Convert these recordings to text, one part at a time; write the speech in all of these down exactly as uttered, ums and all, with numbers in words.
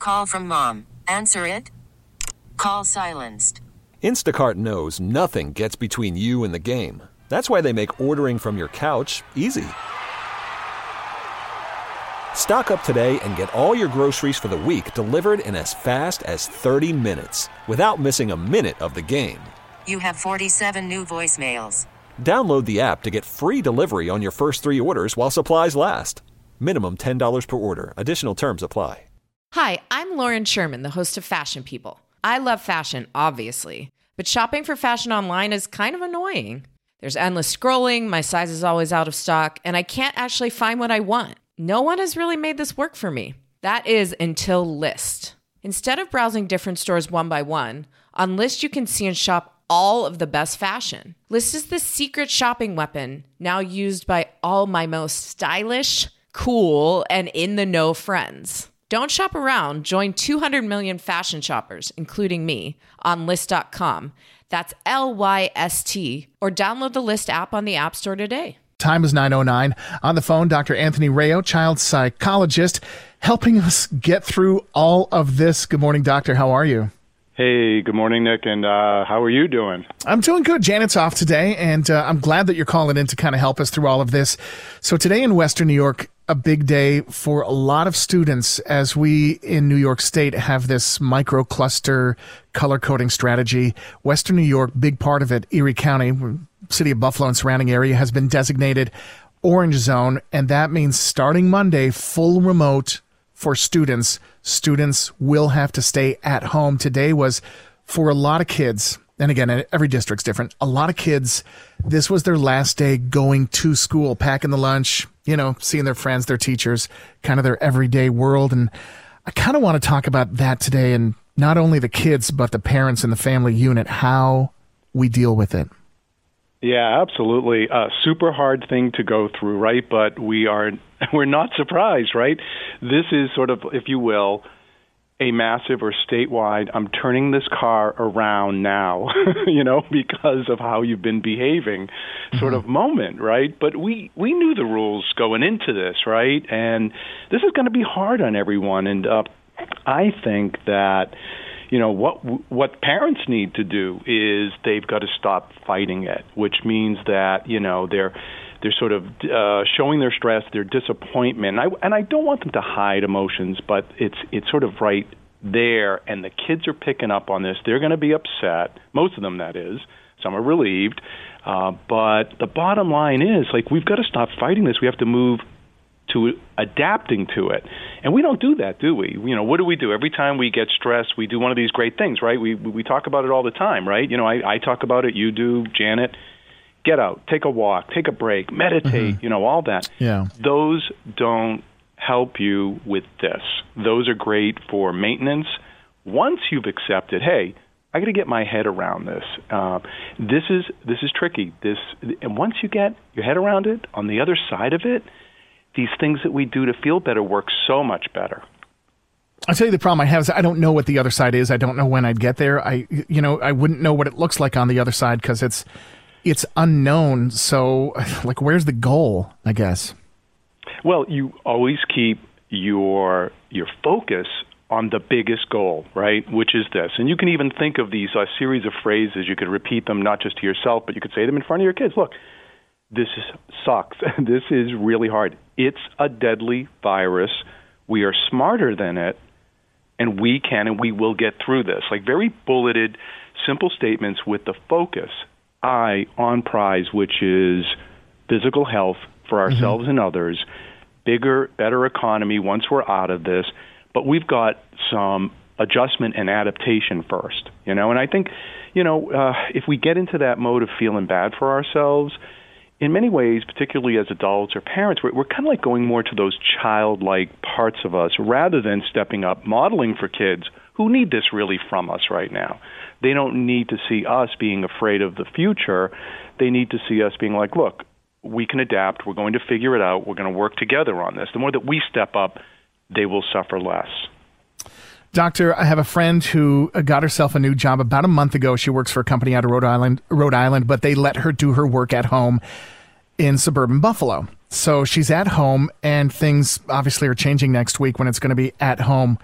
call from mom. Answer it. Call silenced. Instacart knows nothing gets between you and the game. That's why they make ordering from your couch easy. Stock up today and get all your groceries for the week delivered in as fast as thirty minutes without missing a minute of the game. You have forty-seven new voicemails. Download the app to get free delivery on your first three orders while supplies last. Minimum ten dollars per order. Additional terms apply. Hi, I'm Lauren Sherman, the host of Fashion People. I love fashion, obviously, but shopping for fashion online is kind of annoying. There's endless scrolling, my size is always out of stock, and I can't actually find what I want. No one has really made this work for me. That is until Lyst. Instead of browsing different stores one by one, on Lyst you can see and shop all of the best fashion. Lyst is the secret shopping weapon now used by all my most stylish, cool, and in-the-know friends. Don't shop around. Join two hundred million fashion shoppers, including me, on Lyst dot com. That's L Y S T. Or download the Lyst app on the App Store today. Time is nine oh nine. On the phone, Doctor Anthony Rayo, child psychologist, helping us get through all of this. Good morning, doctor. How are you? Hey, good morning, Nick, and uh, how are you doing? I'm doing good. Janet's off today, and uh, I'm glad that you're calling in to kind of help us through all of this. So today in Western New York, a big day for a lot of students as we in New York State have this microcluster color coding strategy. Western New York, big part of it, Erie County, city of Buffalo and surrounding area, has been designated orange zone, and that means starting Monday, full remote for students. Students will have to stay at home. Today was, for a lot of kids, and again, every district's different, a lot of kids, this was their last day going to school, packing the lunch, you know, seeing their friends, their teachers, kind of their everyday world. And I kind of want to talk about that today, and not only the kids, but the parents and the family unit, how we deal with it. Yeah, absolutely. A super hard thing to go through, right? But we are, we're not surprised, right? This is sort of, if you will, a massive or statewide, I'm turning this car around now, you know, because of how you've been behaving sort mm-hmm. of moment, right? But we, we knew the rules going into this, right? And this is going to be hard on everyone. And uh, I think that, you know, what what parents need to do is they've got to stop fighting it, which means that, you know, they're they're sort of uh, showing their stress, their disappointment. And I, and I don't want them to hide emotions, but it's it's sort of right there, and the kids are picking up on this. They're going to be upset, most of them, that is. Some are relieved. Uh, but the bottom line is, like, we've got to stop fighting this. We have to move to adapting to it. And we don't do that, do we? You know, what do we do? Every time we get stressed, we do one of these great things, right? We we talk about it all the time, right? You know, I, I talk about it, you do, Janet. Get out, take a walk, take a break, meditate, mm-hmm. you know, all that. Yeah. Those don't help you with this. Those are great for maintenance. Once you've accepted, hey, I got to get my head around this. Uh, this is this is tricky. This, and once you get your head around it, on the other side of it, these things that we do to feel better work so much better. I'll tell you the problem I have is I don't know what the other side is. I don't know when I'd get there. I, you know, I wouldn't know what it looks like on the other side because it's it's unknown. So, like, where's the goal, I guess? Well, you always keep your your focus on the biggest goal, right, which is this. And you can even think of these uh, series of phrases. You could repeat them not just to yourself, but you could say them in front of your kids. Look, this is, sucks. This is really hard. It's a deadly virus. We are smarter than it, and we can and we will get through this. Like, very bulleted, simple statements with the focus, I, on prize, which is physical health for ourselves mm-hmm. and others, bigger, better economy once we're out of this. But we've got some adjustment and adaptation first, you know. And I think, you know, uh, if we get into that mode of feeling bad for ourselves, in many ways, particularly as adults or parents, we're, we're kind of like going more to those childlike parts of us rather than stepping up, modeling for kids who need this really from us right now. They don't need to see us being afraid of the future. They need to see us being like, look, we can adapt. We're going to figure it out. We're going to work together on this. The more that we step up, they will suffer less. Doctor, I have a friend who got herself a new job about a month ago. She works for a company out of Rhode Island, Rhode Island, but they let her do her work at home in suburban Buffalo. So she's at home, and things obviously are changing next week when it's going to be at home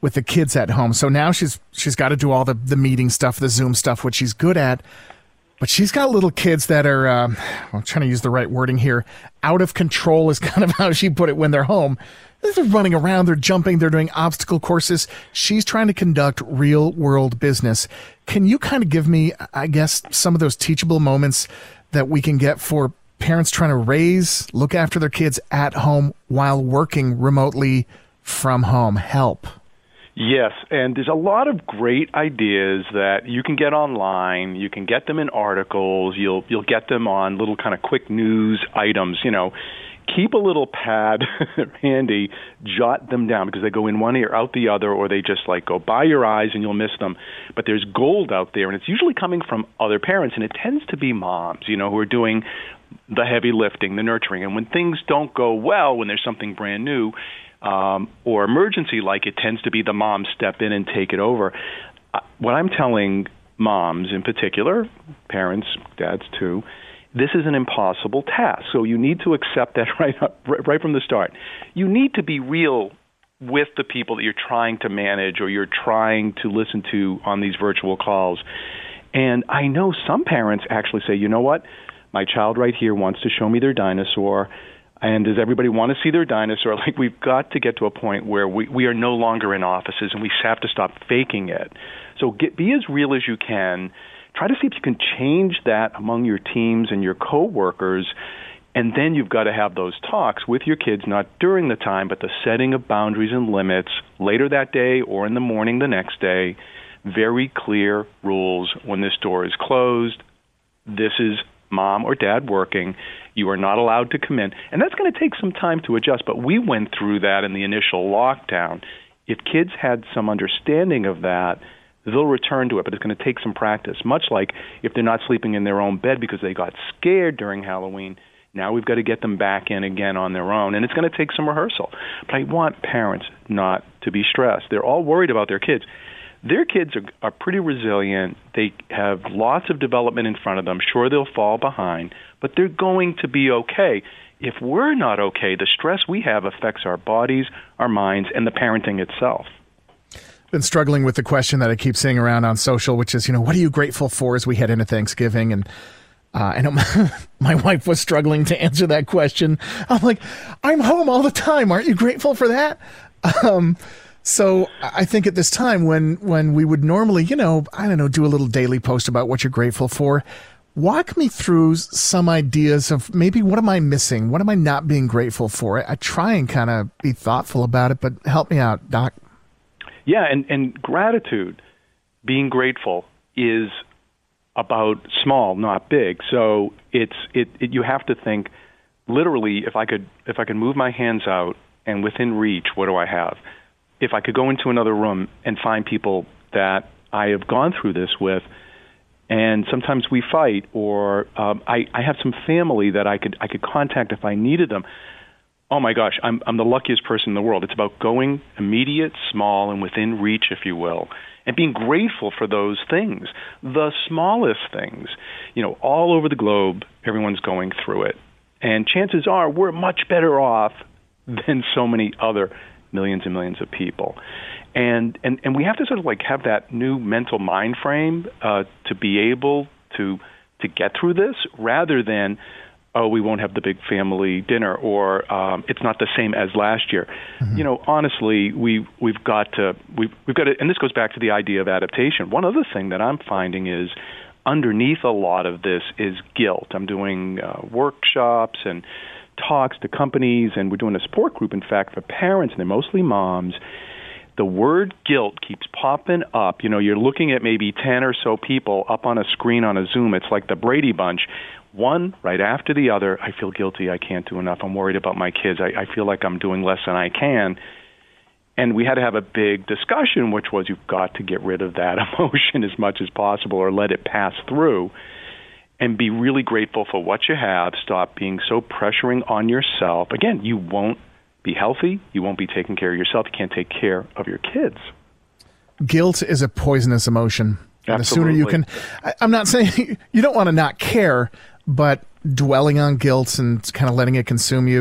with the kids at home. So now she's she's got to do all the, the meeting stuff, the Zoom stuff, which she's good at. But she's got little kids that are, um, I'm trying to use the right wording here, out of control is kind of how she put it when they're home. They're running around, they're jumping, they're doing obstacle courses. She's trying to conduct real world business. Can you kind of give me, I guess, some of those teachable moments that we can get for parents trying to raise, look after their kids at home while working remotely from home? Help. Yes, and there's a lot of great ideas that you can get online. You can get them in articles. You'll you'll get them on little kind of quick news items. You know, keep a little pad handy, jot them down because they go in one ear, out the other, or they just like go by your eyes and you'll miss them. But there's gold out there, and it's usually coming from other parents, and it tends to be moms, you know, who are doing the heavy lifting, the nurturing. And when things don't go well, when there's something brand new, Um, or emergency like, it tends to be the moms step in and take it over. Uh, what I'm telling moms in particular, parents, dads too, this is an impossible task. So you need to accept that right up, right from the start. You need to be real with the people that you're trying to manage or you're trying to listen to on these virtual calls. And I know some parents actually say, you know what, my child right here wants to show me their dinosaur. And does everybody want to see their dinosaur? Like, we've got to get to a point where we, we are no longer in offices and we have to stop faking it. So get, be as real as you can. Try to see if you can change that among your teams and your coworkers. And then you've got to have those talks with your kids, not during the time, but the setting of boundaries and limits later that day or in the morning the next day. Very clear rules. When this door is closed, this is mom or dad working. You are not allowed to come in. And that's going to take some time to adjust, but we went through that in the initial lockdown. If kids had some understanding of that, they'll return to it, but it's going to take some practice. Much like if they're not sleeping in their own bed because they got scared during Halloween, now we've got to get them back in again on their own, and it's going to take some rehearsal. But I want parents not to be stressed. They're all worried about their kids. Their kids are, are pretty resilient. They have lots of development in front of them. Sure, they'll fall behind, but they're going to be okay. If we're not okay, the stress we have affects our bodies, our minds, and the parenting itself. Been struggling with the question that I keep seeing around on social, which is, you know, what are you grateful for as we head into Thanksgiving? And uh, I know my, my wife was struggling to answer that question. I'm like, I'm home all the time. Aren't you grateful for that? Um So I think at this time when, when we would normally, you know, I don't know, do a little daily post about what you're grateful for, walk me through some ideas of maybe what am I missing? What am I not being grateful for? I, I try and kind of be thoughtful about it, but help me out, Doc. Yeah, and, and gratitude, being grateful, is about small, not big. So it's it, it you have to think literally, if I could if I could move my hands out and within reach, what do I have? If I could go into another room and find people that I have gone through this with, and sometimes we fight, or um, I, I have some family that I could I could contact if I needed them. Oh my gosh, I'm I'm the luckiest person in the world. It's about going immediate, small, and within reach, if you will, and being grateful for those things, the smallest things. You know, all over the globe, everyone's going through it, and chances are we're much better off than so many other millions and millions of people. And, and and we have to sort of like have that new mental mind frame uh, to be able to to get through this, rather than, oh, we won't have the big family dinner, or um, it's not the same as last year. Mm-hmm. You know, honestly, we we've got to we've we've got to, and this goes back to the idea of adaptation. One other thing that I'm finding is underneath a lot of this is guilt. I'm doing uh, workshops and talks to companies, and we're doing a support group, in fact, for parents, and they're mostly moms. The word guilt keeps popping up. You know, you're looking at maybe ten or so people up on a screen on a Zoom. It's like the Brady Bunch. One right after the other. I feel guilty. I can't do enough. I'm worried about my kids. I, I feel like I'm doing less than I can. And we had to have a big discussion, which was you've got to get rid of that emotion as much as possible, or let it pass through. And be really grateful for what you have. Stop being so pressuring on yourself. Again, you won't be healthy. You won't be taking care of yourself. You can't take care of your kids. Guilt is a poisonous emotion. And the sooner you can, I, I'm not saying you don't want to not care, but dwelling on guilt and kind of letting it consume you,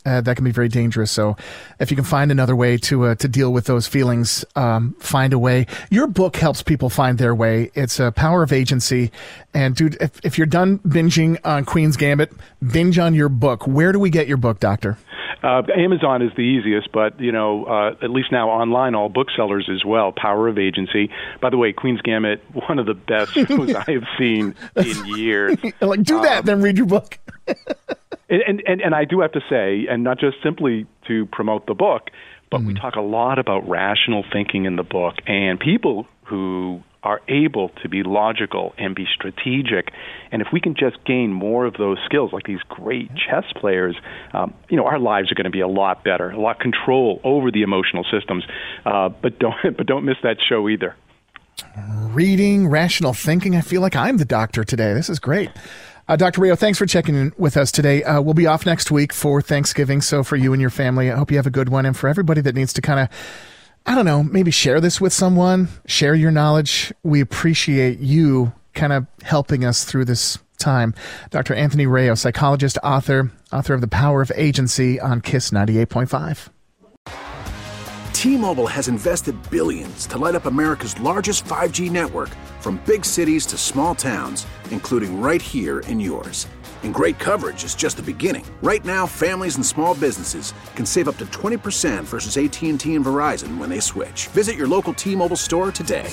Uh, that can be very dangerous. So if you can find another way to uh, to deal with those feelings, um, find a way. Your book helps people find their way. It's a Power of Agency. And dude, if, if you're done binging on Queen's Gambit, binge on your book. Where do we get your book, Doctor? Uh, Amazon is the easiest, but, you know, uh, at least now online, all booksellers as well, Power of Agency. By the way, Queen's Gambit, one of the best shows I have seen in years. Like, do that, um, then read your book. and, and, and I do have to say, and not just simply to promote the book, but mm-hmm. we talk a lot about rational thinking in the book, and people who are able to be logical and be strategic. And if we can just gain more of those skills, like these great chess players, um, you know, our lives are going to be a lot better, a lot control over the emotional systems. Uh, but don't but don't miss that show either. Reading, rational thinking. I feel like I'm the doctor today. This is great. Uh, Doctor Rayo, thanks for checking in with us today. Uh, we'll be off next week for Thanksgiving. So for you and your family, I hope you have a good one. And for everybody that needs to kind of, I don't know, maybe share this with someone, share your knowledge. We appreciate you kind of helping us through this time. Doctor Anthony Rayo, psychologist, author, author of The Power of Agency on KISS ninety-eight point five. T-Mobile has invested billions to light up America's largest five G network, from big cities to small towns, including right here in yours. And great coverage is just the beginning. Right now, families and small businesses can save up to twenty percent versus A T and T and Verizon when they switch. Visit your local T-Mobile store today.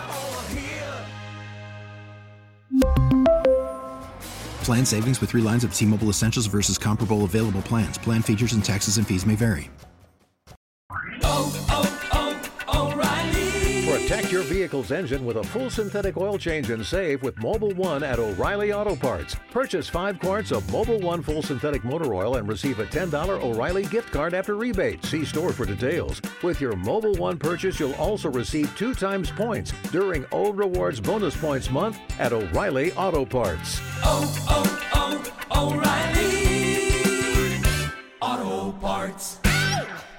Plan savings with three lines of T-Mobile Essentials versus comparable available plans. Plan features and taxes and fees may vary. Oh, oh, oh, O'Reilly. Protect your vehicle's engine with a full synthetic oil change and save with Mobil One at O'Reilly Auto Parts. Purchase five quarts of Mobil One full synthetic motor oil and receive a ten dollars O'Reilly gift card after rebate. See store for details. With your Mobil One purchase, you'll also receive two times points during O Rewards Bonus Points Month at O'Reilly Auto Parts. Oh, oh, oh, O'Reilly Auto Parts.